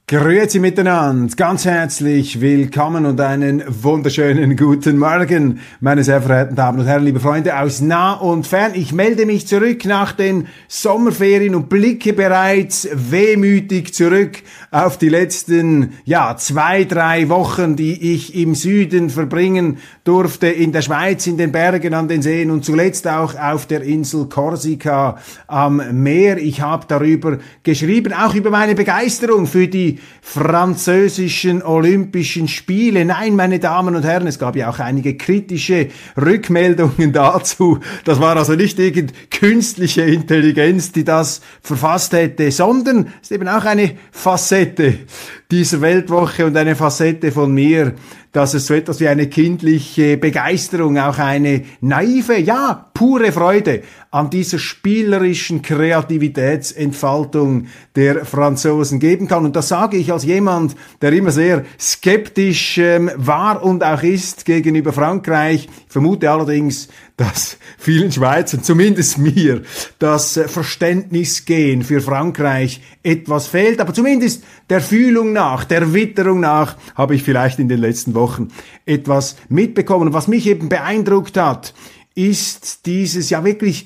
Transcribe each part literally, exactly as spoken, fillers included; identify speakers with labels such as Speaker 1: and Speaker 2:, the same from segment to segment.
Speaker 1: Grüezi miteinander, ganz herzlich willkommen und einen wunderschönen guten Morgen, meine sehr verehrten Damen und Herren, liebe Freunde aus nah und fern. Ich melde mich zurück nach den Sommerferien und blicke bereits wehmütig zurück auf die letzten, ja, zwei, drei Wochen, die ich im Süden verbringen durfte, in der Schweiz, in den Bergen, an den Seen und zuletzt auch auf der Insel Korsika am Meer. Ich habe darüber geschrieben, auch über meine Begeisterung für die französischen Olympischen Spiele. Nein, meine Damen und Herren, es gab ja auch einige kritische Rückmeldungen dazu. Das war also nicht irgend künstliche Intelligenz, die das verfasst hätte, sondern es ist eben auch eine Facette dieser Weltwoche und eine Facette von mir, dass es so etwas wie eine kindliche Begeisterung, auch eine naive, ja, pure Freude an dieser spielerischen Kreativitätsentfaltung der Franzosen geben kann. Und das sage ich als jemand, der immer sehr skeptisch ähm, war und auch ist gegenüber Frankreich. Ich vermute allerdings, dass vielen Schweizern, zumindest mir, das äh, Verständnisgehen für Frankreich etwas fehlt. Aber zumindest der Fühlung nach, der Witterung nach, habe ich vielleicht in den letzten Wochen etwas mitbekommen. Was mich eben beeindruckt hat, ist dieses ja wirklich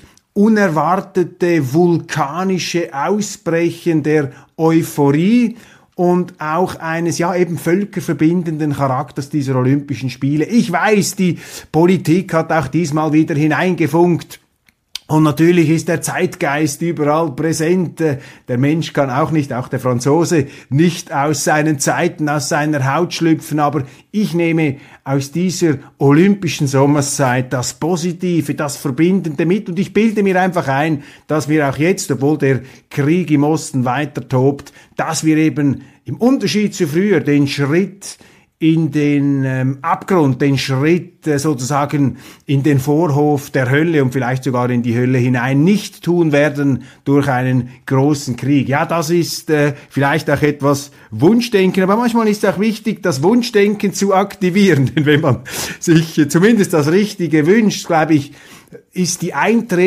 Speaker 1: unerwartete vulkanische Ausbrechen der Euphorie und auch eines ja eben völkerverbindenden Charakters dieser Olympischen Spiele. Ich weiß, die Politik hat auch diesmal wieder hineingefunkt. Und natürlich ist der Zeitgeist überall präsent. Der Mensch kann auch nicht, auch der Franzose, nicht aus seinen Zeiten, aus seiner Haut schlüpfen. Aber ich nehme aus dieser olympischen Sommerszeit das Positive, das Verbindende mit. Und ich bilde mir einfach ein, dass wir auch jetzt, obwohl der Krieg im Osten weiter tobt, dass wir eben im Unterschied zu früher den Schritt in den ähm, Abgrund, den Schritt äh, sozusagen in den Vorhof der Hölle und vielleicht sogar in die Hölle hinein nicht tun werden durch einen großen Krieg. Ja, das ist äh, vielleicht auch etwas Wunschdenken, aber manchmal ist es auch wichtig, das Wunschdenken zu aktivieren, denn wenn man sich äh, zumindest das Richtige wünscht, glaube ich, ist die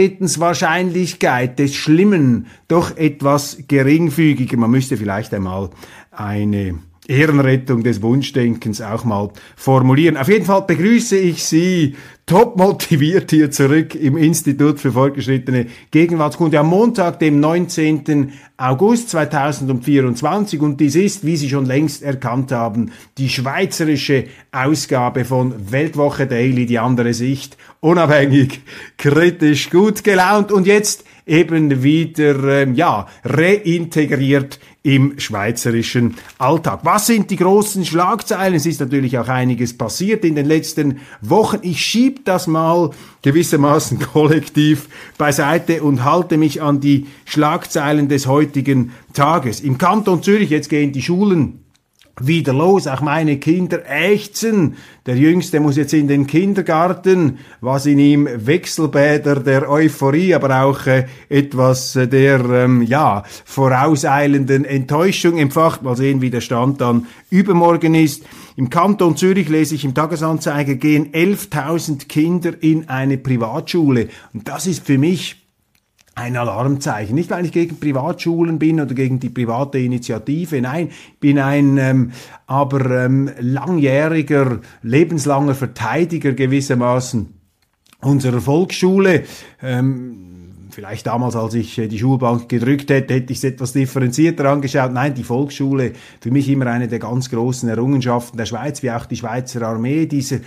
Speaker 1: Eintretenswahrscheinlichkeit des Schlimmen doch etwas geringfügiger. Man müsste vielleicht einmal eine Ehrenrettung des Wunschdenkens auch mal formulieren. Auf jeden Fall begrüße ich Sie top motiviert hier zurück im Institut für fortgeschrittene Gegenwartskunde am Montag, dem neunzehnten August zweitausendvierundzwanzig. Und dies ist, wie Sie schon längst erkannt haben, die schweizerische Ausgabe von Weltwoche Daily, die andere Sicht, unabhängig, kritisch, gut gelaunt und jetzt eben wieder, ähm, ja, reintegriert im schweizerischen Alltag. Was sind die großen Schlagzeilen? Es ist natürlich auch einiges passiert in den letzten Wochen. Ich schieb das mal gewissermaßen kollektiv beiseite und halte mich an die Schlagzeilen des heutigen Tages. Im Kanton Zürich, jetzt gehen die Schulen wieder los, auch meine Kinder ächzen. Der Jüngste muss jetzt in den Kindergarten, was in ihm Wechselbäder der Euphorie, aber auch äh, etwas äh, der ähm, ja vorauseilenden Enttäuschung empfacht. Mal sehen, wie der Stand dann übermorgen ist. Im Kanton Zürich, lese ich im Tagesanzeiger, gehen elftausend Kinder in eine Privatschule. Und das ist für mich ein Alarmzeichen. Nicht, weil ich gegen Privatschulen bin oder gegen die private Initiative. Nein, ich bin ein ähm, aber ähm, langjähriger, lebenslanger Verteidiger gewissermaßen unserer Volksschule. Ähm, Vielleicht damals, als ich die Schulbank gedrückt hätte, hätte ich es etwas differenzierter angeschaut. Nein, die Volksschule, für mich immer eine der ganz großen Errungenschaften der Schweiz, wie auch die Schweizer Armee, dieser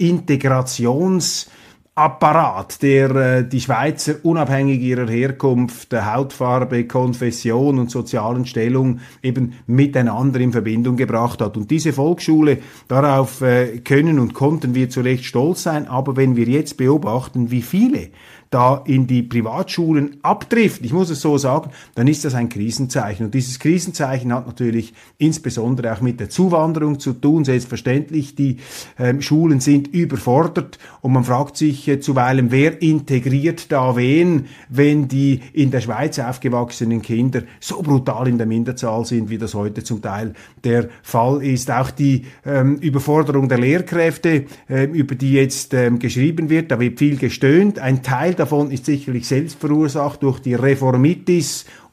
Speaker 1: Integrations- Apparat, der äh, die Schweizer unabhängig ihrer Herkunft, der Hautfarbe, Konfession und sozialen Stellung eben miteinander in Verbindung gebracht hat. Und diese Volksschule, darauf äh, können und konnten wir zu Recht stolz sein, aber wenn wir jetzt beobachten, wie viele da in die Privatschulen abdriften, ich muss es so sagen, dann ist das ein Krisenzeichen. Und dieses Krisenzeichen hat natürlich insbesondere auch mit der Zuwanderung zu tun. Selbstverständlich, die ähm, Schulen sind überfordert und man fragt sich äh, zuweilen, wer integriert da wen, wenn die in der Schweiz aufgewachsenen Kinder so brutal in der Minderzahl sind, wie das heute zum Teil der Fall ist. Auch die ähm, Überforderung der Lehrkräfte, äh, über die jetzt ähm, geschrieben wird, da wird viel gestöhnt. Ein Teil davon ist sicherlich selbst verursacht durch die Reformitis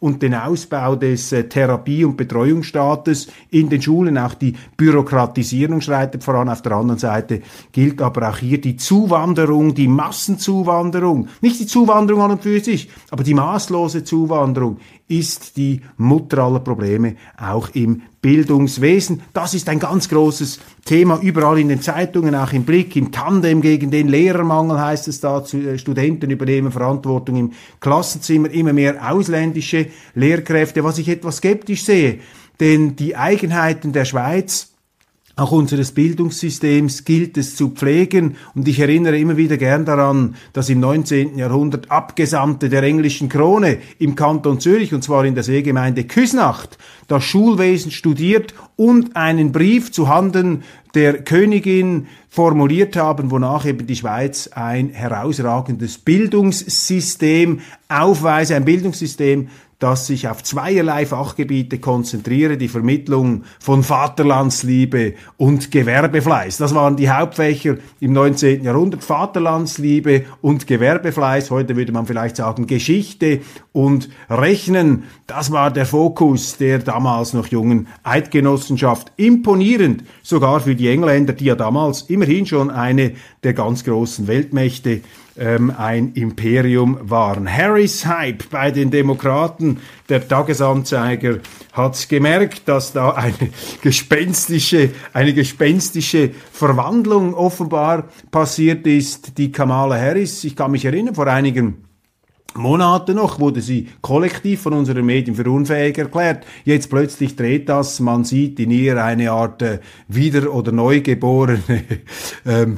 Speaker 1: und den Ausbau des äh, Therapie- und Betreuungsstaates in den Schulen. Auch die Bürokratisierung schreitet voran. Auf der anderen Seite gilt aber auch hier die Zuwanderung, die Massenzuwanderung. Nicht die Zuwanderung an und für sich, aber die maßlose Zuwanderung ist die Mutter aller Probleme, auch im Bildungswesen. Das ist ein ganz großes Thema, überall in den Zeitungen, auch im Blick, im Tandem gegen den Lehrermangel heißt es da, Studenten übernehmen Verantwortung im Klassenzimmer, immer mehr ausländische Lehrkräfte, was ich etwas skeptisch sehe, denn die Eigenheiten der Schweiz, auch unseres Bildungssystems gilt es zu pflegen, und ich erinnere immer wieder gern daran, dass im neunzehnten Jahrhundert Abgesandte der englischen Krone im Kanton Zürich, und zwar in der Seegemeinde Küsnacht, das Schulwesen studiert und einen Brief zuhanden der Königin formuliert haben, wonach eben die Schweiz ein herausragendes Bildungssystem aufweise, ein Bildungssystem, das sich auf zweierlei Fachgebiete konzentriere, die Vermittlung von Vaterlandsliebe und Gewerbefleiß. Das waren die Hauptfächer im neunzehnten Jahrhundert, Vaterlandsliebe und Gewerbefleiß. Heute würde man vielleicht sagen Geschichte und Rechnen. Das war der Fokus der damals noch jungen Eidgenossenschaft. Imponierend, sogar für die Engländer, die ja damals immerhin schon eine der ganz großen Weltmächte Ähm, ein Imperium waren. Harris Hype bei den Demokraten, der Tagesanzeiger, hat gemerkt, dass da eine gespenstische, eine gespenstische Verwandlung offenbar passiert ist. Die Kamala Harris, ich kann mich erinnern, vor einigen Monate noch wurde sie kollektiv von unseren Medien für unfähig erklärt. Jetzt plötzlich dreht das, man sieht in ihr eine Art äh, wieder- oder neugeborene ähm,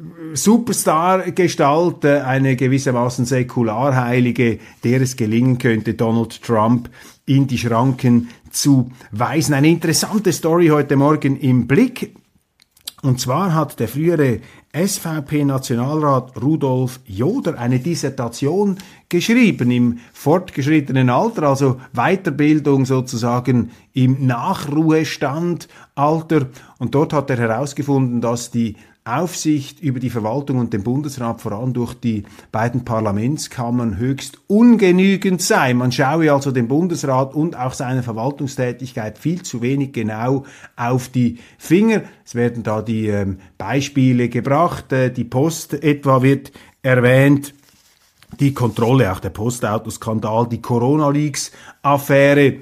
Speaker 1: Superstar-Gestalt, eine gewissermaßen Säkularheilige, der es gelingen könnte, Donald Trump in die Schranken zu weisen. Eine interessante Story heute Morgen im Blick. Und zwar hat der frühere S V P-Nationalrat Rudolf Joder eine Dissertation geschrieben im fortgeschrittenen Alter, also Weiterbildung sozusagen im Nachruhestandalter. Und dort hat er herausgefunden, dass die Aufsicht über die Verwaltung und den Bundesrat vor allem durch die beiden Parlamentskammern höchst ungenügend sei. Man schaue also dem Bundesrat und auch seiner Verwaltungstätigkeit viel zu wenig genau auf die Finger. Es werden da die ähm, Beispiele gebracht, äh, die Post etwa wird erwähnt, die Kontrolle, auch der Postautoskandal, die Corona-Leaks-Affäre.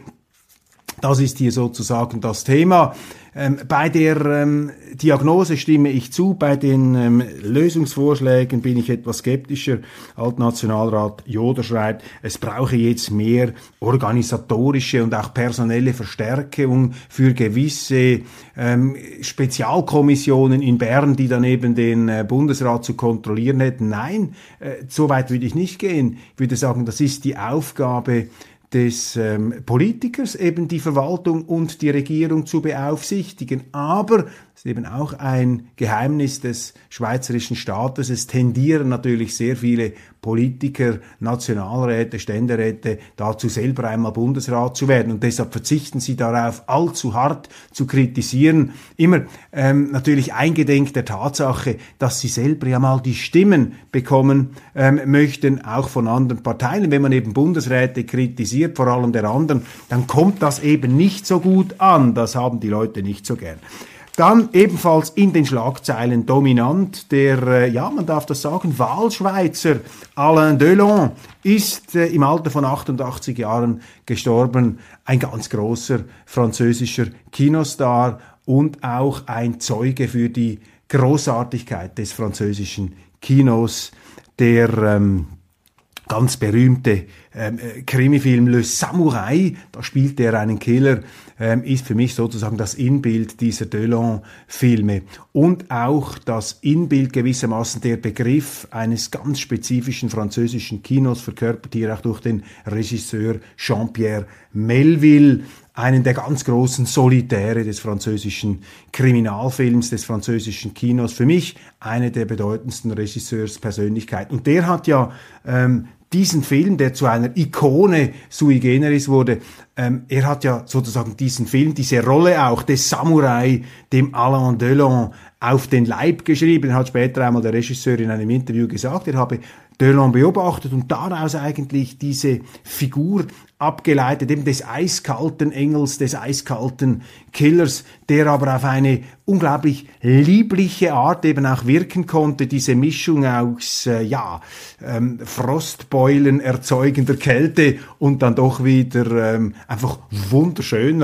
Speaker 1: Das ist hier sozusagen das Thema. Ähm, bei der ähm, Diagnose stimme ich zu, bei den ähm, Lösungsvorschlägen bin ich etwas skeptischer. Altnationalrat Joder schreibt, es brauche jetzt mehr organisatorische und auch personelle Verstärkung für gewisse ähm, Spezialkommissionen in Bern, die dann eben den äh, Bundesrat zu kontrollieren hätten. Nein, äh, so weit würde ich nicht gehen. Ich würde sagen, das ist die Aufgabe des ähm, Politikers, eben die Verwaltung und die Regierung zu beaufsichtigen. Aber es ist eben auch ein Geheimnis des schweizerischen Staates. Es tendieren natürlich sehr viele Politiker, Nationalräte, Ständeräte dazu, selber einmal Bundesrat zu werden. Und deshalb verzichten sie darauf, allzu hart zu kritisieren. Immer ähm, natürlich eingedenk der Tatsache, dass sie selber ja mal die Stimmen bekommen ähm, möchten, auch von anderen Parteien. Und wenn man eben Bundesräte kritisiert, vor allem der anderen, dann kommt das eben nicht so gut an. Das haben die Leute nicht so gern. Dann ebenfalls in den Schlagzeilen dominant der, äh, ja, man darf das sagen, Wahlschweizer Alain Delon ist äh, im Alter von achtundachtzig Jahren gestorben. Ein ganz großer französischer Kinostar und auch ein Zeuge für die Großartigkeit des französischen Kinos, der ähm, ganz berühmte ähm, Krimifilm Le Samouraï, da spielt er einen Killer, ähm, ist für mich sozusagen das Inbild dieser Delon-Filme. Und auch das Inbild gewissermaßen, der Begriff eines ganz spezifischen französischen Kinos, verkörpert hier auch durch den Regisseur Jean-Pierre Melville, einen der ganz großen Solitäre des französischen Kriminalfilms, des französischen Kinos. Für mich eine der bedeutendsten Regisseurspersönlichkeiten. Und der hat ja ähm, diesen Film, der zu einer Ikone sui generis wurde, ähm, er hat ja sozusagen diesen Film, diese Rolle auch des Samurai, dem Alain Delon, auf den Leib geschrieben. Hat später einmal der Regisseur in einem Interview gesagt, er habe Delon beobachtet und daraus eigentlich diese Figur abgeleitet, eben des eiskalten Engels, des eiskalten Killers, der aber auf eine unglaublich liebliche Art eben auch wirken konnte, diese Mischung aus, äh, ja, ähm, Frostbeulen erzeugender Kälte und dann doch wieder ähm, einfach wunderschöner,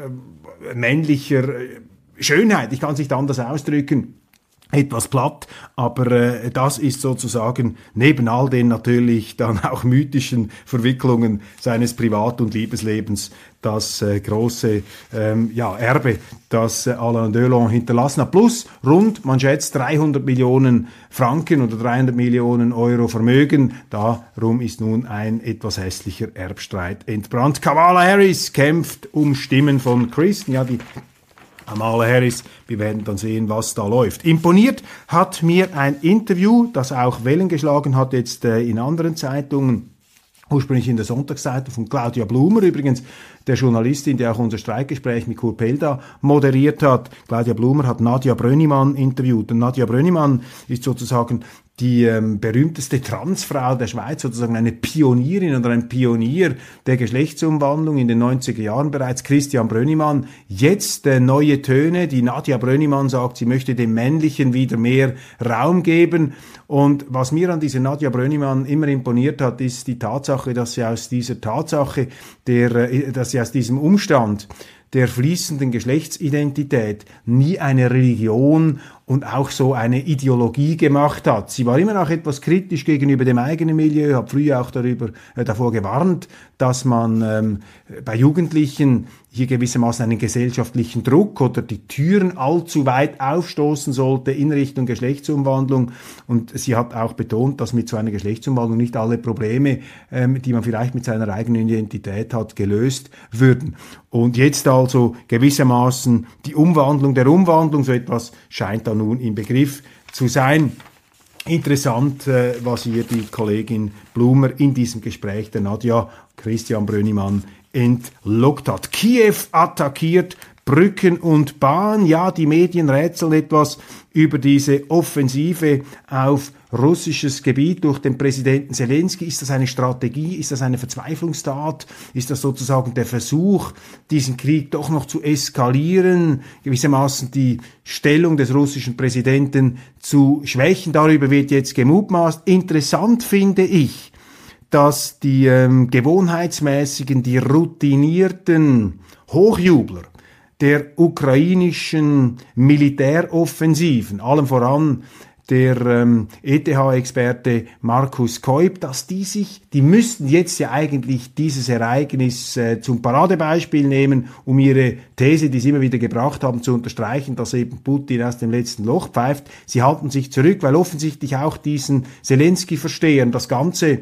Speaker 1: äh, männlicher äh, Schönheit, ich kann es nicht anders ausdrücken. Etwas platt, aber äh, das ist sozusagen neben all den natürlich dann auch mythischen Verwicklungen seines Privat- und Liebeslebens das äh, große ähm, ja, Erbe, das äh, Alain Delon hinterlassen hat. Plus rund, man schätzt, dreihundert Millionen Franken oder dreihundert Millionen Euro Vermögen. Darum ist nun ein etwas hässlicher Erbstreit entbrannt. Kamala Harris kämpft um Stimmen von Christen. Ja, die Kamala Harris, wir werden dann sehen, was da läuft. Imponiert hat mir ein Interview, das auch Wellen geschlagen hat, jetzt äh, in anderen Zeitungen, ursprünglich in der Sonntagszeitung von Claudia Blumer, übrigens der Journalistin, die auch unser Streikgespräch mit Kurt Pelda moderiert hat. Claudia Blumer hat Nadja Brönnimann interviewt. Und Nadja Brönnimann ist sozusagen die ähm, berühmteste Transfrau der Schweiz, sozusagen eine Pionierin oder ein Pionier der Geschlechtsumwandlung in den neunziger Jahren bereits. Christian Brönnimann, jetzt äh, neue Töne. Die Nadja Brönnimann sagt, sie möchte dem Männlichen wieder mehr Raum geben. Und was mir an dieser Nadja Brönnimann immer imponiert hat, ist die Tatsache, dass sie aus dieser Tatsache, der, äh, dass sie aus diesem Umstand der fließenden Geschlechtsidentität nie eine Religion und auch so eine Ideologie gemacht hat. Sie war immer auch etwas kritisch gegenüber dem eigenen Milieu, hat früher auch darüber, äh, davor gewarnt, dass man ähm, bei Jugendlichen hier gewissermaßen einen gesellschaftlichen Druck oder die Türen allzu weit aufstoßen sollte in Richtung Geschlechtsumwandlung. Und sie hat auch betont, dass mit so einer Geschlechtsumwandlung nicht alle Probleme, ähm, die man vielleicht mit seiner eigenen Identität hat, gelöst würden. Und jetzt also gewissermaßen die Umwandlung der Umwandlung, so etwas scheint da nun im Begriff zu sein. Interessant, äh, was hier die Kollegin Blumer in diesem Gespräch der Nadja Christian Brönnimann entlockt hat. Kiew attackiert Brücken und Bahn. Ja, die Medien rätseln etwas über diese Offensive auf russisches Gebiet durch den Präsidenten Zelensky. Ist das eine Strategie? Ist das eine Verzweiflungstat? Ist das sozusagen der Versuch, diesen Krieg doch noch zu eskalieren, gewissermaßen die Stellung des russischen Präsidenten zu schwächen? Darüber wird jetzt gemutmaßt. Interessant finde ich, dass die ähm, gewohnheitsmäßigen, die routinierten Hochjubler der ukrainischen Militäroffensiven, allem voran der ähm, E T H-Experte Markus Keub, dass die sich, die müssten jetzt ja eigentlich dieses Ereignis äh, zum Paradebeispiel nehmen, um ihre These, die sie immer wieder gebracht haben, zu unterstreichen, dass eben Putin aus dem letzten Loch pfeift. Sie halten sich zurück, weil offensichtlich auch diesen Zelensky-Verstehern das Ganze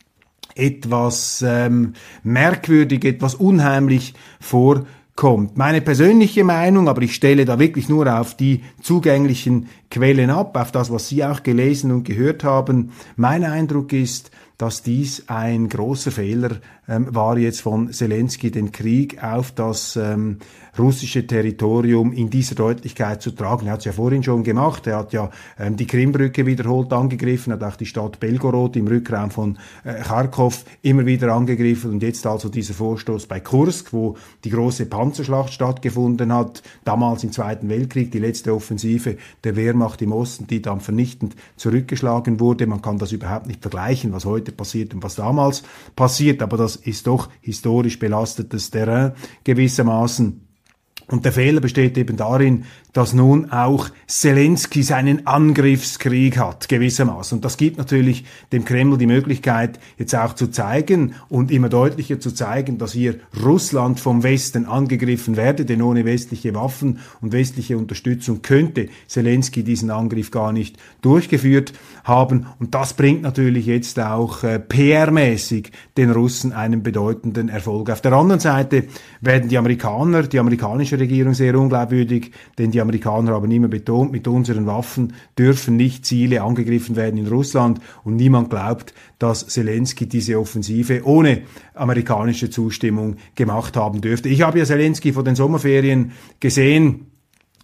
Speaker 1: etwas ähm, merkwürdig, etwas unheimlich vorkommt. Meine persönliche Meinung, aber ich stelle da wirklich nur auf die zugänglichen Quellen ab, auf das, was Sie auch gelesen und gehört haben. Mein Eindruck ist, dass dies ein großer Fehler ähm, war jetzt von Zelensky, den Krieg auf das ähm, russische Territorium in dieser Deutlichkeit zu tragen. Er hat es ja vorhin schon gemacht. Er hat ja ähm, die Krimbrücke wiederholt angegriffen, hat auch die Stadt Belgorod im Rückraum von äh, Charkow immer wieder angegriffen und jetzt also dieser Vorstoß bei Kursk, wo die große Panzerschlacht stattgefunden hat, damals im Zweiten Weltkrieg, die letzte Offensive der Wehrmacht im Osten, die dann vernichtend zurückgeschlagen wurde. Man kann das überhaupt nicht vergleichen, was heute passiert und was damals passiert, aber das ist doch historisch belastetes Terrain gewissermaßen. Und der Fehler besteht eben darin, dass nun auch Zelensky seinen Angriffskrieg hat, gewissermaßen. Und das gibt natürlich dem Kreml die Möglichkeit, jetzt auch zu zeigen und immer deutlicher zu zeigen, dass hier Russland vom Westen angegriffen werde, denn ohne westliche Waffen und westliche Unterstützung könnte Zelensky diesen Angriff gar nicht durchgeführt haben. Und das bringt natürlich jetzt auch äh, P R-mäßig den Russen einen bedeutenden Erfolg. Auf der anderen Seite werden die Amerikaner, die amerikanische Regierung sehr unglaubwürdig, denn die Amerikaner haben immer betont, mit unseren Waffen dürfen nicht Ziele angegriffen werden in Russland und niemand glaubt, dass Zelensky diese Offensive ohne amerikanische Zustimmung gemacht haben dürfte. Ich habe ja Zelensky vor den Sommerferien gesehen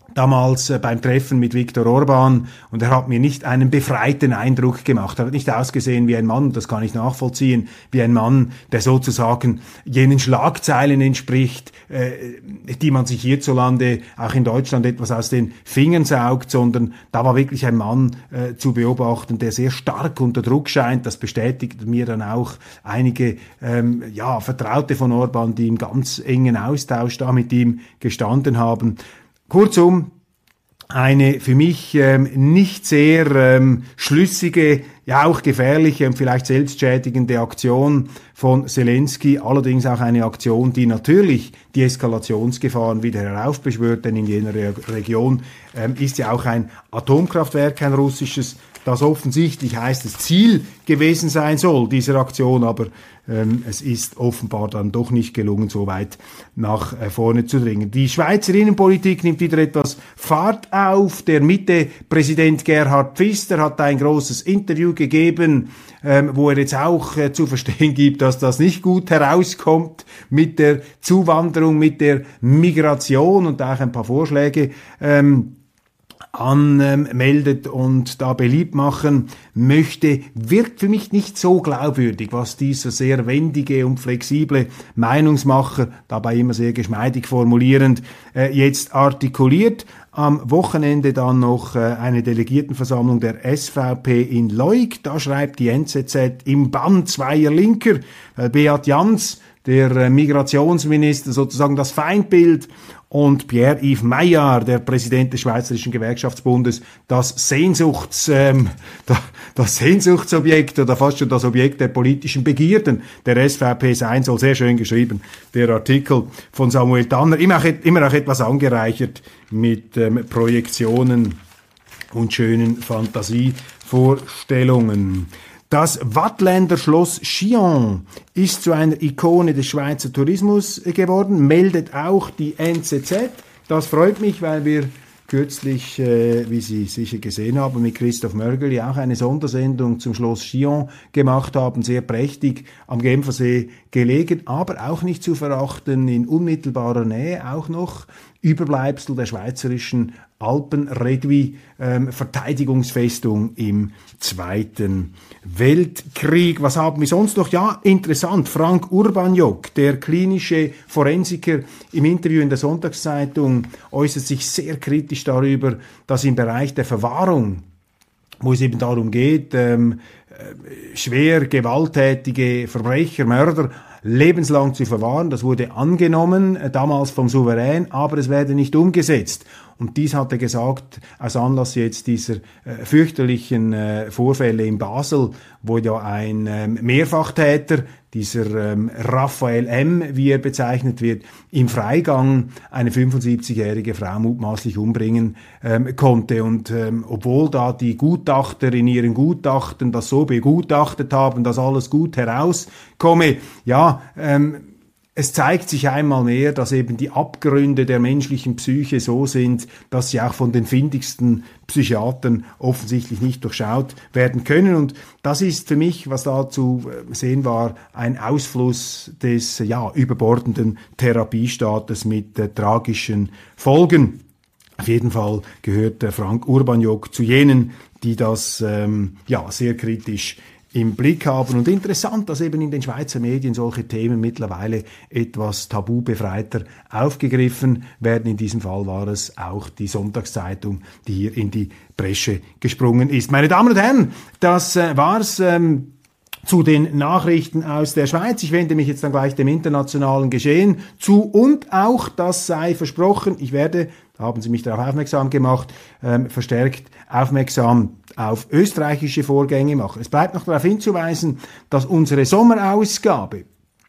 Speaker 1: damals äh, beim Treffen mit Viktor Orban, und er hat mir nicht einen befreiten Eindruck gemacht. Er hat nicht ausgesehen wie ein Mann, das kann ich nachvollziehen, wie ein Mann, der sozusagen jenen Schlagzeilen entspricht, äh, die man sich hierzulande, auch in Deutschland, etwas aus den Fingern saugt, sondern da war wirklich ein Mann äh, zu beobachten, der sehr stark unter Druck scheint. Das bestätigt mir dann auch einige ähm, ja, Vertraute von Orban, die im ganz engen Austausch da mit ihm gestanden haben. Kurzum, eine für mich ähm, nicht sehr ähm, schlüssige, ja auch gefährliche und vielleicht selbstschädigende Aktion von Zelensky, allerdings auch eine Aktion, die natürlich die Eskalationsgefahren wieder heraufbeschwört, denn in jener Re- Region ähm, ist ja auch ein Atomkraftwerk, ein russisches, das offensichtlich heißt es Ziel gewesen sein soll, dieser Aktion, aber ähm, es ist offenbar dann doch nicht gelungen, so weit nach äh, vorne zu dringen. Die Schweizer Innenpolitik nimmt wieder etwas Fahrt auf. Der Mitte-Präsident Gerhard Pfister hat ein großes Interview gegeben, ähm, wo er jetzt auch äh, zu verstehen gibt, dass das nicht gut herauskommt mit der Zuwanderung, mit der Migration, und auch ein paar Vorschläge ähm, anmeldet und da beliebt machen möchte, wirkt für mich nicht so glaubwürdig, was dieser sehr wendige und flexible Meinungsmacher, dabei immer sehr geschmeidig formulierend, äh, jetzt artikuliert. Am Wochenende dann noch äh, eine Delegiertenversammlung der S V P in Leuk. Da schreibt die N Z Z im Bann zweier Linker, äh, Beat Jans, der äh, Migrationsminister, sozusagen das Feindbild, und Pierre-Yves Maillard, der Präsident des Schweizerischen Gewerkschaftsbundes, das Sehnsuchts, ähm, das Sehnsuchtsobjekt oder fast schon das Objekt der politischen Begierden der S V P sein soll. Sehr schön geschrieben, der Artikel von Samuel Tanner, immer auch, immer auch etwas angereichert mit ähm, Projektionen und schönen Fantasievorstellungen. Das Waadtländer Schloss Chillon ist zu einer Ikone des Schweizer Tourismus geworden, meldet auch die N Z Z. Das freut mich, weil wir kürzlich, äh, wie Sie sicher gesehen haben, mit Christoph Mörgeli auch eine Sondersendung zum Schloss Chillon gemacht haben, sehr prächtig am Genfersee gelegen, aber auch nicht zu verachten, in unmittelbarer Nähe auch noch Überbleibsel der schweizerischen Alpenregui-Verteidigungsfestung ähm, im Zweiten Weltkrieg. Was haben wir sonst noch? Ja, interessant, Frank Urbaniok, der klinische Forensiker, im Interview in der Sonntagszeitung äußert sich sehr kritisch darüber, dass im Bereich der Verwahrung, wo es eben darum geht, ähm, äh, schwer gewalttätige Verbrecher, Mörder lebenslang zu verwahren. Das wurde angenommen, äh, damals vom Souverän, aber es werde nicht umgesetzt. Und dies hat er gesagt, aus Anlass jetzt dieser äh, fürchterlichen äh, Vorfälle in Basel, wo ja ein ähm, Mehrfachtäter, dieser ähm, Raphael M., wie er bezeichnet wird, im Freigang eine fünfundsiebzigjährige Frau mutmaßlich umbringen ähm, konnte. Und ähm, obwohl da die Gutachter in ihren Gutachten das so begutachtet haben, dass alles gut herauskomme, ja, ähm, es zeigt sich einmal mehr, dass eben die Abgründe der menschlichen Psyche so sind, dass sie auch von den findigsten Psychiatern offensichtlich nicht durchschaut werden können. Und das ist für mich, was da zu sehen war, ein Ausfluss des ja überbordenden Therapiestaates mit äh, tragischen Folgen. Auf jeden Fall gehört äh, Frank Urbaniok zu jenen, die das ähm, ja sehr kritisch im Blick haben. Und interessant, dass eben in den Schweizer Medien solche Themen mittlerweile etwas tabubefreiter aufgegriffen werden. In diesem Fall war es auch die Sonntagszeitung, die hier in die Bresche gesprungen ist. Meine Damen und Herren, das äh, war's ähm, zu den Nachrichten aus der Schweiz. Ich wende mich jetzt dann gleich dem internationalen Geschehen zu, und auch, das sei versprochen, ich werde, da haben Sie mich darauf aufmerksam gemacht, ähm, verstärkt aufmerksam auf österreichische Vorgänge machen. Es bleibt noch darauf hinzuweisen, dass unsere Sommerausgabe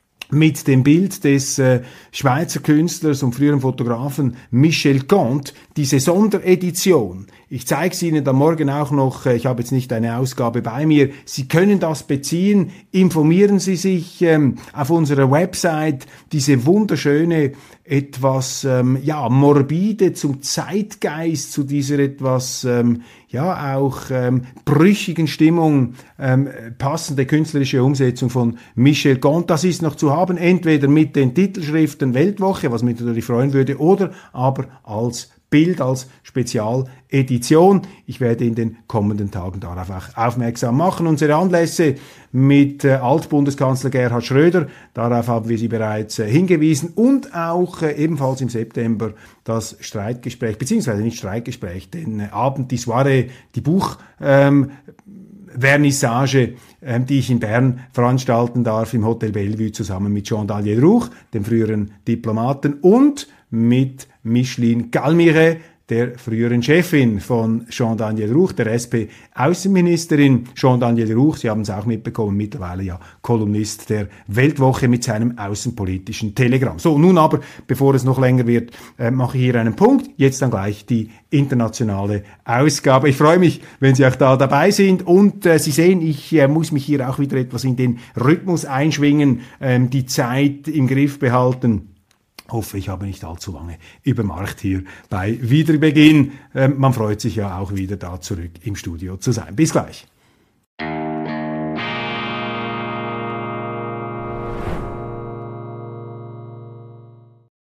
Speaker 1: mit dem Bild des äh, Schweizer Künstlers und früheren Fotografen Michel Comte, diese Sonderedition, ich zeige es Ihnen dann morgen auch noch, äh, ich habe jetzt nicht eine Ausgabe bei mir, Sie können das beziehen, informieren Sie sich ähm, auf unserer Website, diese wunderschöne, etwas ähm, ja morbide, zum Zeitgeist, zu dieser etwas ähm, ja auch ähm, brüchigen Stimmung ähm, passende künstlerische Umsetzung von Michel Comte. Das ist noch zu haben, entweder mit den Titelschriften Weltwoche, was mich natürlich freuen würde, oder aber als Bild als Spezialedition. Ich werde in den kommenden Tagen darauf auch aufmerksam machen. Unsere Anlässe mit äh, Altbundeskanzler Gerhard Schröder, darauf haben wir Sie bereits äh, hingewiesen, und auch äh, ebenfalls im September das Streitgespräch, beziehungsweise nicht Streitgespräch, den äh, Abend, die Soiree, die Buch ähm, Vernissage, ähm, die ich in Bern veranstalten darf im Hotel Bellevue zusammen mit Jean-Daniel Ruch, dem früheren Diplomaten, und mit Micheline Galmire, der früheren Chefin von Jean-Daniel Ruch, der S P-Außenministerin. Jean-Daniel Ruch, Sie haben es auch mitbekommen, mittlerweile ja Kolumnist der Weltwoche mit seinem außenpolitischen Telegramm. So, nun aber, bevor es noch länger wird, äh, mache ich hier einen Punkt. Jetzt dann gleich die internationale Ausgabe. Ich freue mich, wenn Sie auch da dabei sind, und äh, Sie sehen, ich äh, muss mich hier auch wieder etwas in den Rhythmus einschwingen, ähm, die Zeit im Griff behalten. Hoffe, ich habe nicht allzu lange übermacht hier bei Wiederbeginn. Ähm, man freut sich ja auch wieder da zurück im Studio zu sein. Bis gleich.